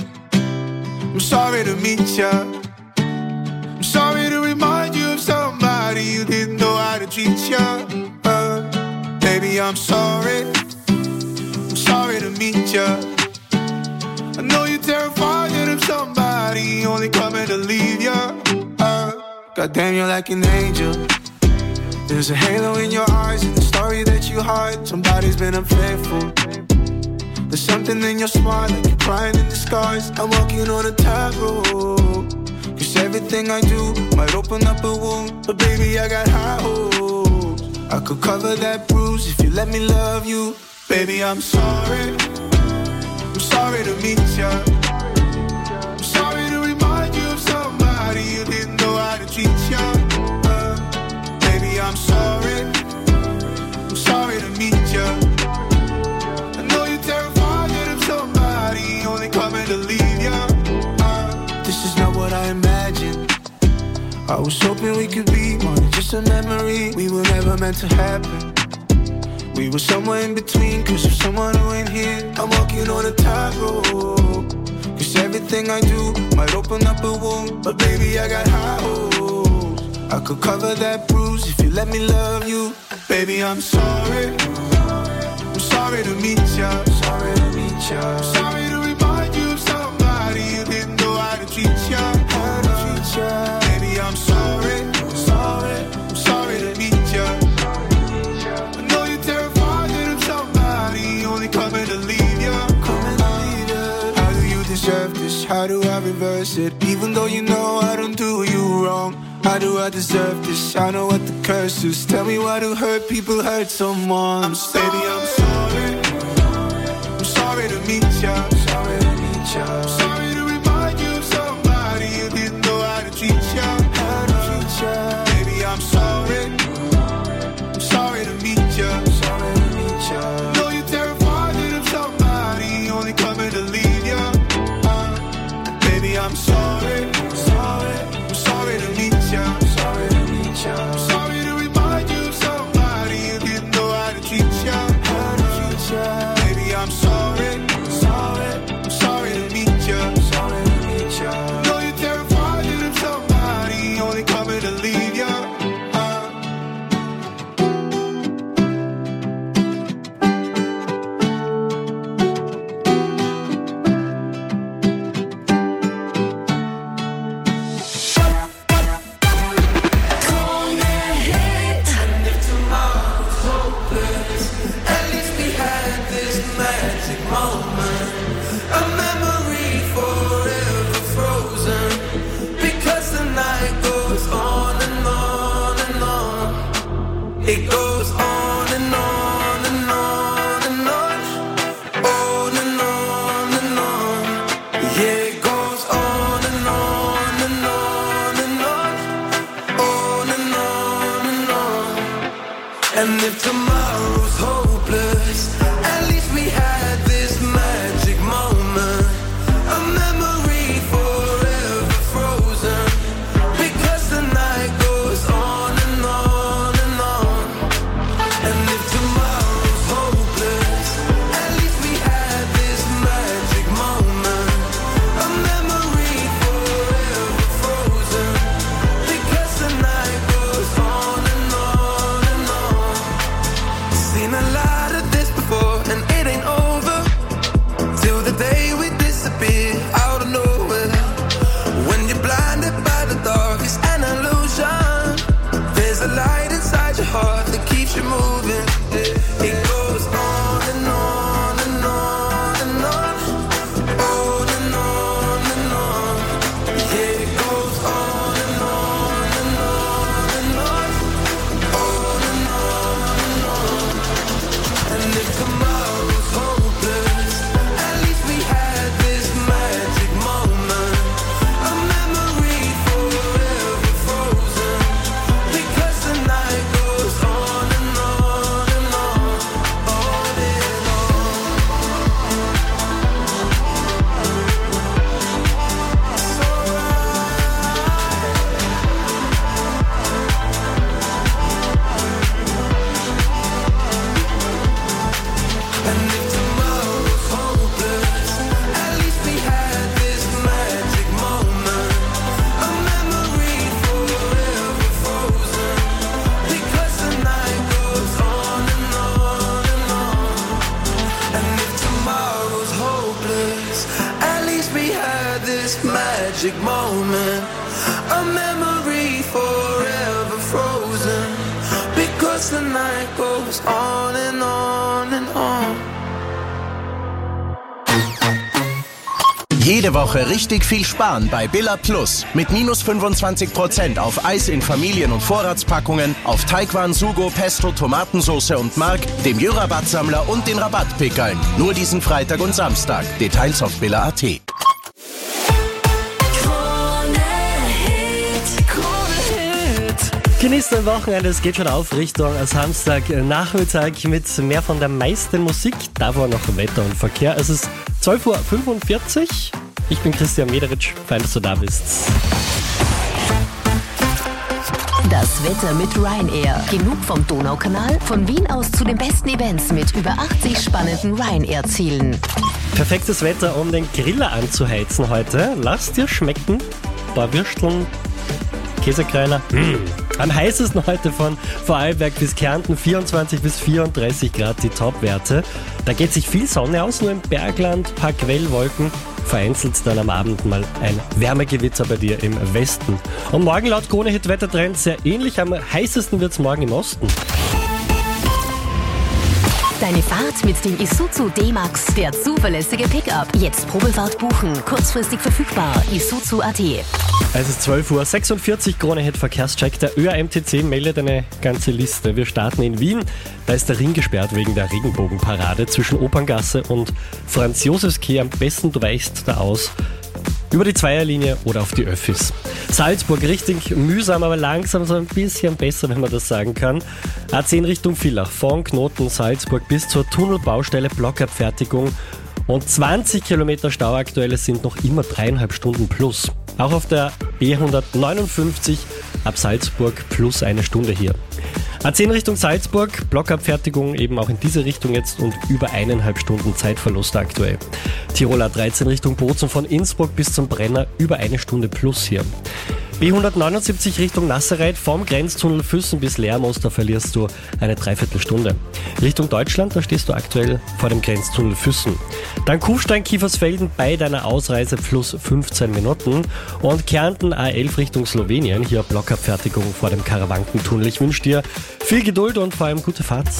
to meet ya. I'm sorry to remind you of somebody you didn't know how to treat ya. Baby, I'm sorry to meet ya. I know you're terrified of somebody only coming to leave ya. Goddamn, you're like an angel. There's a halo in your eyes and the story that you hide. Somebody's been unfaithful. There's something in your smile like you're crying in disguise. I'm walking on a tightrope. Cause everything I do might open up a wound. But baby, I got high hopes. I could cover that bruise if you let me love you. Baby, I'm sorry to meet ya. I'm sorry to remind you of somebody you didn't know how to treat ya. Baby, I'm sorry to meet ya. I know you're terrified of somebody only coming to leave ya. This is not what I imagined. I was hoping we could be more than just a memory. We were never meant to happen. We were somewhere in between, cause of someone who ain't here. I'm walking on a tightrope. Cause everything I do might open up a wound. But baby, I got high hopes. I could cover that bruise if you let me love you. Baby, I'm sorry to meet ya. Sorry to remind you of somebody you didn't know how to treat ya. Baby, I'm sorry to meet ya. I know you're terrified of somebody only coming to leave ya. How do you deserve this? How do I reverse it? Even though you know I don't do you wrong. How do I deserve this? I know what the curse is. Tell me why do hurt people hurt someone? Baby, I'm sorry to meet ya. Sorry to remind you of somebody you didn't know how to treat ya. Baby, I'm sorry to meet ya. Know you're terrified of somebody only coming to leave ya. Baby, I'm sorry to meet ya. Sorry to remind you of somebody you didn't know how to treat ya. Baby, I'm sorry to meet ya. Know you're terrified of somebody only coming to leave ya. It goes on. And if tomorrow's hopeless, at least we had this magic moment. A memory forever frozen, because the night goes on and on and on. And if tomorrow's hopeless, at least we had this magic moment. A memory forever frozen, because the night goes on and on and on. Seen a lot of this before, and it ain't over till the day we disappear out of nowhere. When you're blinded by the dark, it's an illusion. There's a light inside your heart that keeps you moving. It goes on and on and on and on, on and on and on. Yeah, it goes on and on and on and on, on and on and on. And if tomorrow's hopeless, at least we had this magic moment. A memory forever frozen, because the night goes on and on and on, on and And if tomorrow's hopeless, at least we had this magic moment. A memory forever frozen, because the night goes on and on and on. And if tomorrow's hopeless, at least we had this magic moment. A memory forever frozen, because the night goes on and on and on. Jede Woche richtig viel sparen bei Billa Plus. Mit minus 25% auf Eis in Familien- und Vorratspackungen, auf Teigwaren, Sugo, Pesto, Tomatensauce und Mark, dem Jö-Rabattsammler und den Rabattpickeln. Nur diesen Freitag und Samstag. Details auf billa.at. Genießt ein Wochenende, es geht schon auf Richtung Samstagnachmittag mit mehr von der meisten Musik. Davor noch Wetter und Verkehr. Es ist 12:45 Uhr. Ich bin Christian Mederitsch, fein, dass du da bist. Das Wetter mit Ryanair. Genug vom Donaukanal? Von Wien aus zu den besten Events mit über 80 spannenden Ryanair-Zielen. Perfektes Wetter, um den Griller anzuheizen heute. Lass dir schmecken. Ein paar Würsteln, Käsekreiner. Am heißesten heute von Vorarlberg bis Kärnten, 24 bis 34 Grad die Topwerte. Da geht sich viel Sonne aus, nur im Bergland, paar Quellwolken. Vereinzelt dann am Abend mal ein Wärmegewitter bei dir im Westen. Und morgen laut Krone-Hit Wettertrend sehr ähnlich. Am heißesten wird es morgen im Osten. Deine Fahrt mit dem Isuzu D-Max, der zuverlässige Pickup. Jetzt Probefahrt buchen, kurzfristig verfügbar. Isuzu.at. Es ist 12:46 Uhr, Krone-Hit Verkehrscheck. Der ÖAMTC meldet eine ganze Liste. Wir starten in Wien. Da ist der Ring gesperrt wegen der Regenbogenparade zwischen Operngasse und Franz-Josefs-Quai. Am besten du weichst da aus. Über die Zweierlinie oder auf die Öffis. Salzburg richtig mühsam, aber langsam so ein bisschen besser, wenn man das sagen kann. A10 Richtung Villach, von Knoten Salzburg bis zur Tunnelbaustelle Blockabfertigung. Und 20 Kilometer Stau aktuell, es sind noch immer 3,5 Stunden plus. Auch auf der B159 ab Salzburg plus eine Stunde hier. A10 Richtung Salzburg, Blockabfertigung eben auch in diese Richtung jetzt und über 1,5 Stunden Zeitverlust aktuell. Tirol A13 Richtung Bozen von Innsbruck bis zum Brenner über 1 Stunde plus hier. B179 Richtung Nasserreit vom Grenztunnel Füssen bis Lermoos, da verlierst du eine Dreiviertelstunde. Richtung Deutschland, da stehst du aktuell vor dem Grenztunnel Füssen. Dann Kufstein-Kiefersfelden bei deiner Ausreise plus 15 Minuten. Und Kärnten A11 Richtung Slowenien, hier Blockabfertigung vor dem Karawankentunnel. Ich wünsche dir viel Geduld und vor allem gute Fahrt.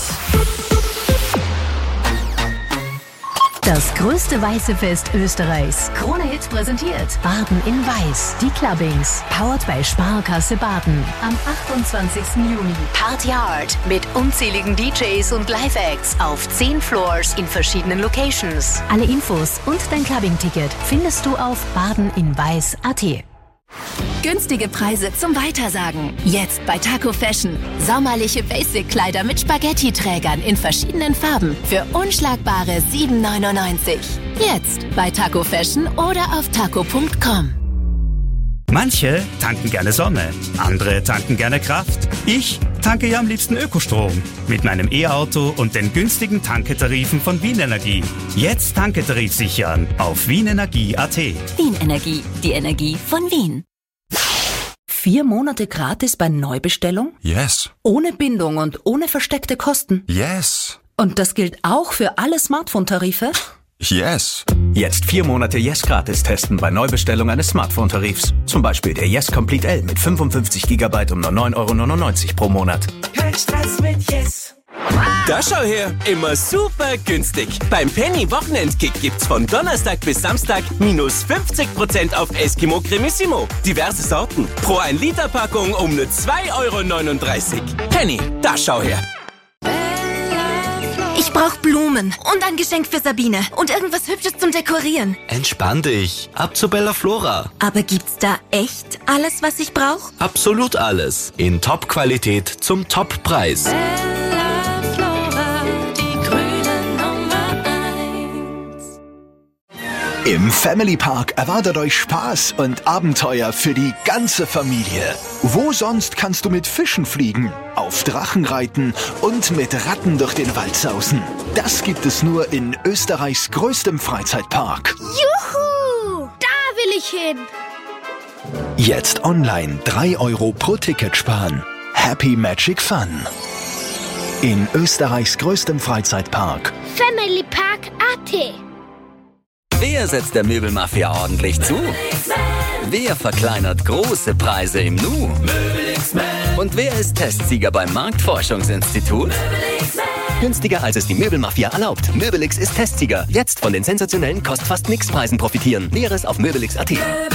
Das größte weiße Fest Österreichs. Krone-Hit präsentiert Baden in Weiß. Die Clubbings. Powered by Sparkasse Baden. Am 28. Juni. Party Hard. Mit unzähligen DJs und Live-Acts auf 10 Floors in verschiedenen Locations. Alle Infos und dein Clubbing-Ticket findest du auf badeninweiß.at. Günstige Preise zum Weitersagen. Jetzt bei Taco Fashion. Sommerliche Basic-Kleider mit Spaghetti-Trägern in verschiedenen Farben für unschlagbare 7,99. Jetzt bei Taco Fashion oder auf taco.com. Manche tanken gerne Sonne, andere tanken gerne Kraft. Ich tanke ja am liebsten Ökostrom mit meinem E-Auto und den günstigen Tanketarifen von Wien Energie. Jetzt Tanketarif sichern auf wienenergie.at. Wien Energie, die Energie von Wien. 4 Monate gratis bei Neubestellung? Yes. Ohne Bindung und ohne versteckte Kosten? Yes. Und das gilt auch für alle Smartphone-Tarife? Yes. Jetzt 4 Monate Yes gratis testen bei Neubestellung eines Smartphone-Tarifs. Zum Beispiel der Yes Complete L mit 55 GB um nur 9,99 € pro Monat. Kein Stress mit Yes. Da schau her, immer super günstig. Beim Penny Wochenendkick gibt's von Donnerstag bis Samstag minus 50% auf Eskimo Cremissimo. Diverse Sorten. Pro 1 Liter Packung um nur 2,39 €. Penny, da schau her. Ich brauche Blumen und ein Geschenk für Sabine und irgendwas Hübsches zum Dekorieren. Entspann dich. Ab zu Bella Flora. Aber gibt's da echt alles, was ich brauche? Absolut alles. In Top-Qualität zum Top-Preis. Bella Flora, die grüne Nummer 1. Im Family Park erwartet euch Spaß und Abenteuer für die ganze Familie. Wo sonst kannst du mit Fischen fliegen, auf Drachen reiten und mit Ratten durch den Wald sausen? Das gibt es nur in Österreichs größtem Freizeitpark. Juhu! Da will ich hin! Jetzt online 3 € pro Ticket sparen. Happy Magic Fun. In Österreichs größtem Freizeitpark. Family Park AT. Wer setzt der Möbelmafia ordentlich zu? Wer verkleinert große Preise im Nu? Und wer ist Testsieger beim Marktforschungsinstitut? Günstiger als es die Möbelmafia erlaubt. Möbelix ist Testsieger. Jetzt von den sensationellen Kost-fast-nix-Preisen profitieren. Näheres auf möbelix.at.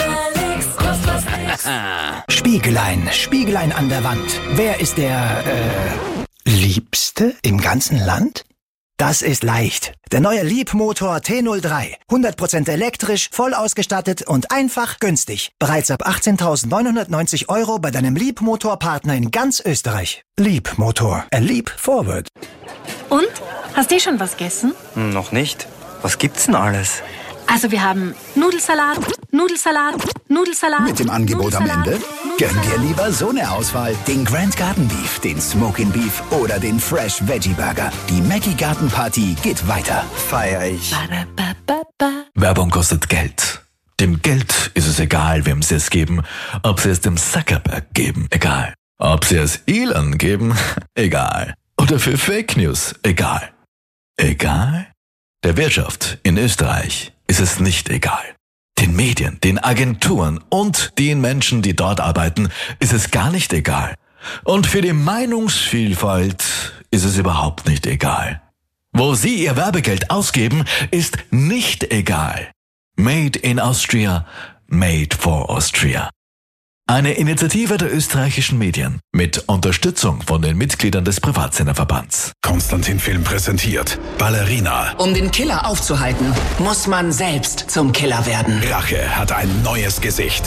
Spiegelein, Spiegelein an der Wand. Wer ist der, Liebste im ganzen Land? Das ist leicht. Der neue Liebmotor T03. 100% elektrisch, voll ausgestattet und einfach günstig. Bereits ab 18.990 € bei deinem Liebmotor-Partner in ganz Österreich. Liebmotor. A leap forward. Und? Hast du schon was gegessen? Noch nicht. Was gibt's denn alles? Also wir haben Nudelsalat, Nudelsalat, Nudelsalat. Mit dem Angebot am Ende? Gönn dir lieber so eine Auswahl. Den Grand Garden Beef, den Smokin' Beef oder den Fresh Veggie Burger. Die Maggie Garden Party geht weiter. Feier ich. Werbung kostet Geld. Dem Geld ist es egal, wem sie es geben. Ob sie es dem Zuckerberg geben, egal. Ob sie es Elon geben, egal. Oder für Fake News, egal. Egal? Der Wirtschaft in Österreich ist es nicht egal. Den Medien, den Agenturen und den Menschen, die dort arbeiten, ist es gar nicht egal. Und für die Meinungsvielfalt ist es überhaupt nicht egal. Wo sie ihr Werbegeld ausgeben, ist nicht egal. Made in Austria, made for Austria. Eine Initiative der österreichischen Medien mit Unterstützung von den Mitgliedern des Privatsenderverbands. Konstantin Film präsentiert Ballerina. Um den Killer aufzuhalten, muss man selbst zum Killer werden. Rache hat ein neues Gesicht.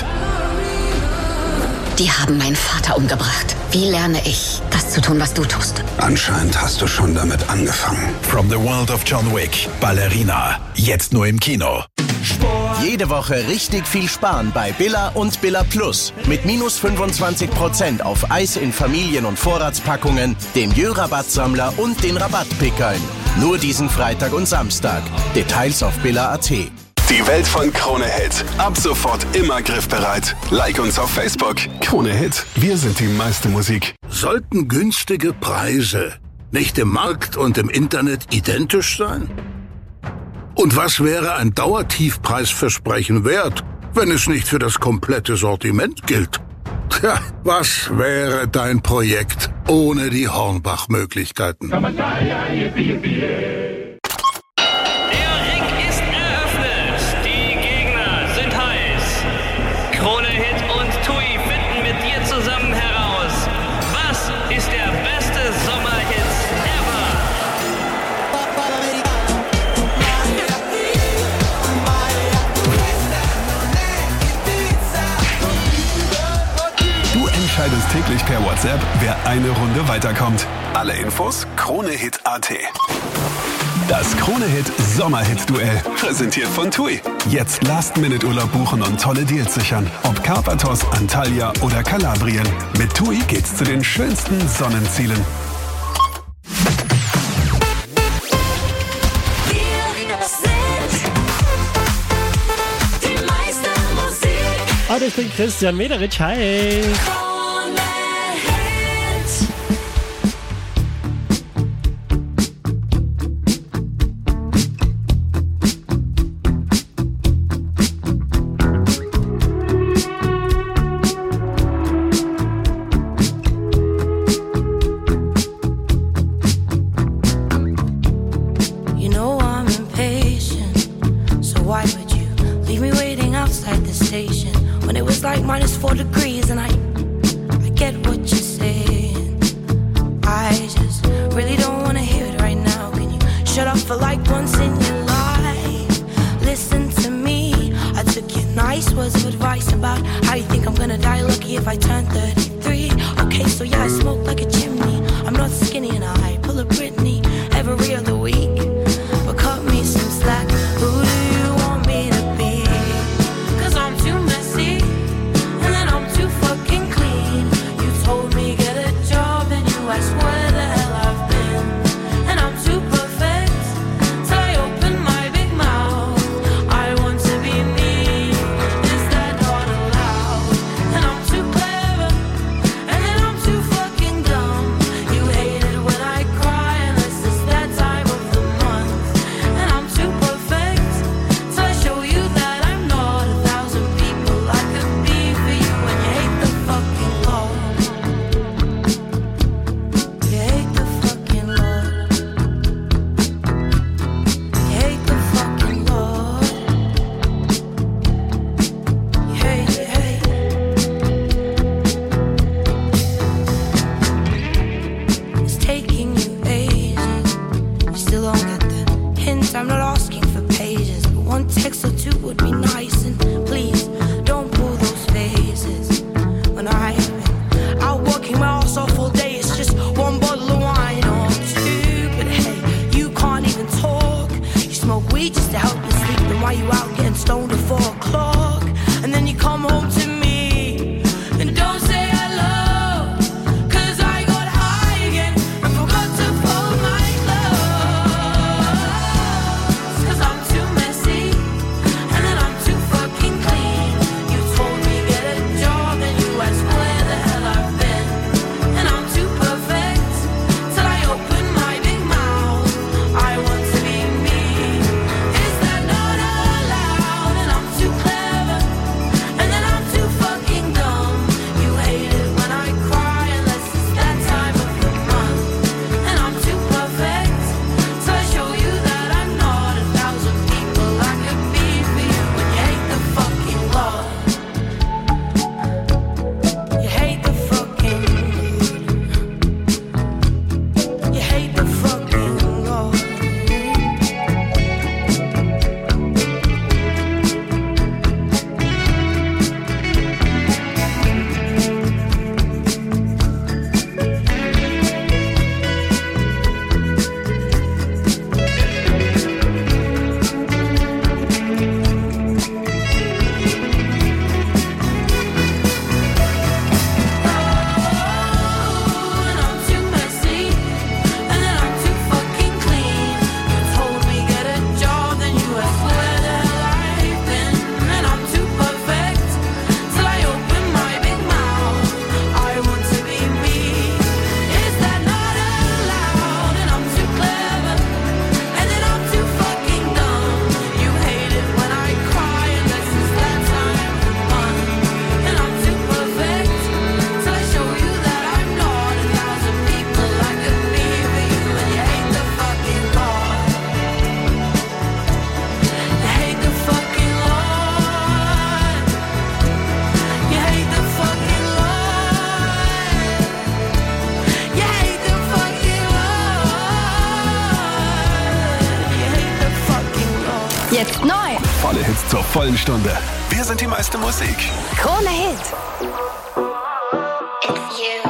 Die haben meinen Vater umgebracht. Wie lerne ich, das zu tun, was du tust? Anscheinend hast du schon damit angefangen. From the World of John Wick. Ballerina. Jetzt nur im Kino. Jede Woche richtig viel sparen bei Billa und Billa Plus. Mit minus 25% auf Eis in Familien- und Vorratspackungen, dem Jö-Rabattsammler und den Rabattpickeln. Nur diesen Freitag und Samstag. Details auf Billa.at. Die Welt von Krone Hit. Ab sofort immer griffbereit. Like uns auf Facebook. Krone Hit. Wir sind die meiste Musik. Sollten günstige Preise nicht im Markt und im Internet identisch sein? Und was wäre ein Dauertiefpreisversprechen wert, wenn es nicht für das komplette Sortiment gilt? Tja, was wäre dein Projekt ohne die Hornbach-Möglichkeiten? Krone Hit und TUI finden mit dir zusammen heraus, was ist der beste Sommerhit ever? möglich per WhatsApp, wer eine Runde weiterkommt. Alle Infos KroneHit.at. Das KroneHit Sommerhit-Duell, präsentiert von TUI. Jetzt Last-Minute-Urlaub buchen und tolle Deals sichern. Ob Karpathos, Antalya oder Kalabrien. Mit TUI geht's zu den schönsten Sonnenzielen. Und ich bin Christian Mederich, hi! You know I'm impatient, so why would you leave me waiting outside the station? When it was like -4 degrees and I get what you're saying. I just really don't wanna hear it right now. Can you shut up for like once in your life? Listen to me, I took your nice words of advice about how you think I'm gonna die lucky if I turn 33. Okay, so yeah, I smoke like a chimney. I'm not skinny and I pull a Britney every other week. But cut me some slack, who do you want me to be? 'Cause I'm too messy and then I'm too fucking clean. You told me get a job and you asked where the hell I've been. And I'm too perfect till I open my big mouth. I want to be me, is that not allowed? And I'm too clever and then I'm too fucking dumb. You hate it when I cry unless it's that time of the month. And I'm too perfect till I show you that I'm not 1,000 people I could be for you. And you hate the fucking Lord. You hate the fucking Lord. You hate the fucking Lord. You hate, you hate. It's taking you ages. You still don't get the hint. I'm not asking for pages, but one text or two would be nice. And please don't pull those faces. When I've been out working my ass off all day, it's just one bottle of wine or two. But hey, you can't even talk. You smoke weed just to help you sleep. Then why you out getting stoned at 4 o'clock? And then you come home to me and don't say hello. 'Cause I got high again and forgot to fold my clothes. 'Cause I'm too messy and then I'm too fucking clean. You told me get a job and you asked where the hell I've been. And I'm too perfect till I open my big mouth. I want to be me, is that not allowed? And I'm too clever and then I'm too fucking dumb. You hate it when I cry unless it's that time of the month. And I'm too perfect till I show you that I'm not 1,000 people I could be for you. And you hate the fucking Lord. You hate the fucking Lord. You hate the fucking Lord. And I'm too messy and then I'm too fucking clean. You told me get a job, then you asked where the hell I've been. And I'm too perfect till I open my big mouth. I want to be me, is that not allowed? And I'm too clever and then I'm too fucking dumb. You hate it when I cry unless it's that time of the month. And I'm too perfect till I show you that I'm not 1,000 people I could be for you. And you hate the fucking Lord. You hate the fucking Lord. You hate the fucking Lord. You hate the fucking Lord. You hate the fucking Lord. Jetzt neu. Volle Hits zur vollen Stunde. Wir sind die meiste Musik. Krone Hit. It's you.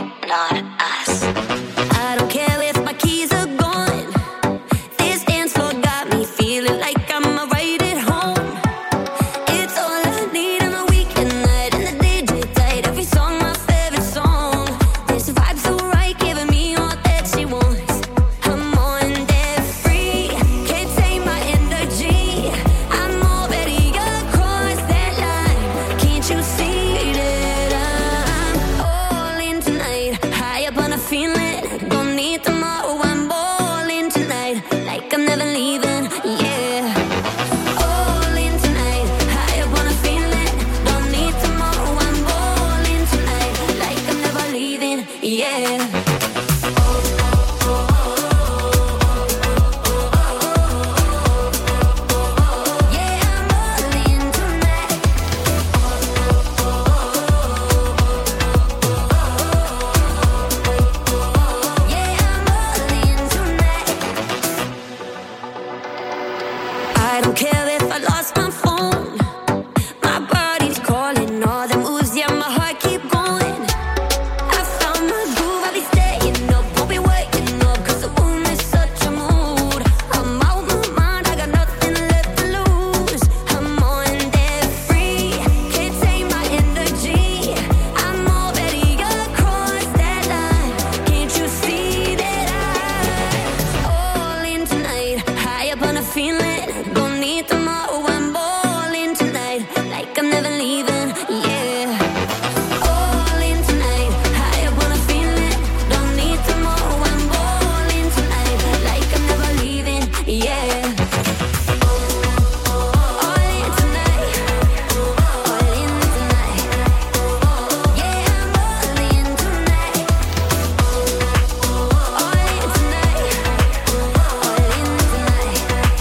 feeling. Don't need tomorrow, I'm balling tonight. Like I'm never leaving, yeah. All in tonight, high up on a feeling. Don't need tomorrow, I'm balling tonight. Like I'm never leaving, yeah. I don't care if I lost my phone. My body's calling, all the moves, yeah, my heart keep going. I found my groove, I'll be staying up, won't be waking up, 'cause the room is such a mood. I'm out my mind, I got nothing left to lose. I'm on there free, can't take my energy. I'm already across that line, can't you see that I'm all in tonight, high up on a feeling. Don't need tomorrow, I'm balling tonight. Like I'm never leaving, yeah. All in tonight, high up on a feeling. Don't need tomorrow, I'm balling tonight. Like I'm never leaving, yeah. All in tonight, all in tonight. Yeah, I'm all in tonight. All in tonight, all in tonight.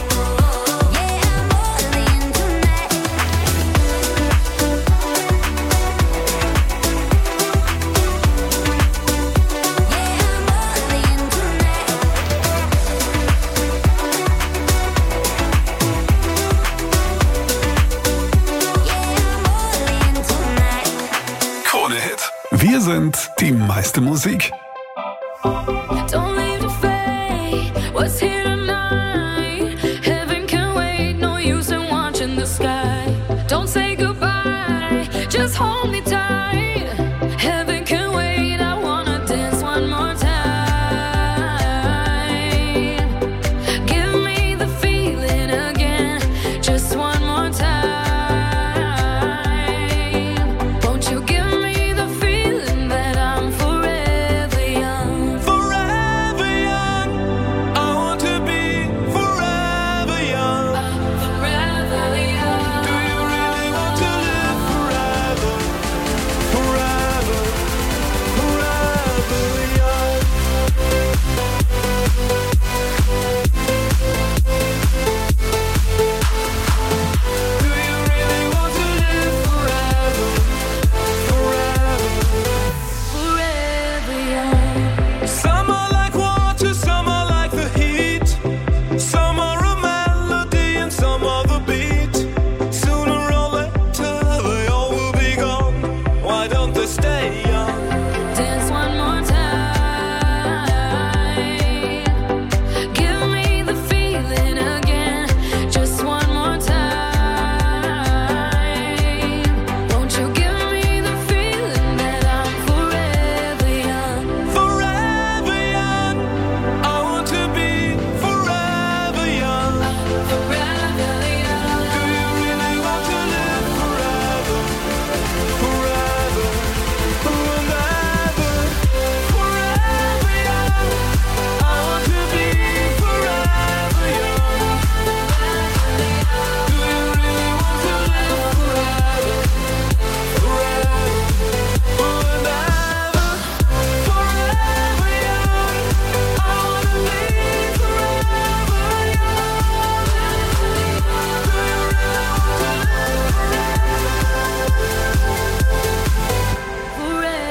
Krone Hit. Wir sind die meiste Musik. Don't leave to fade. What's here to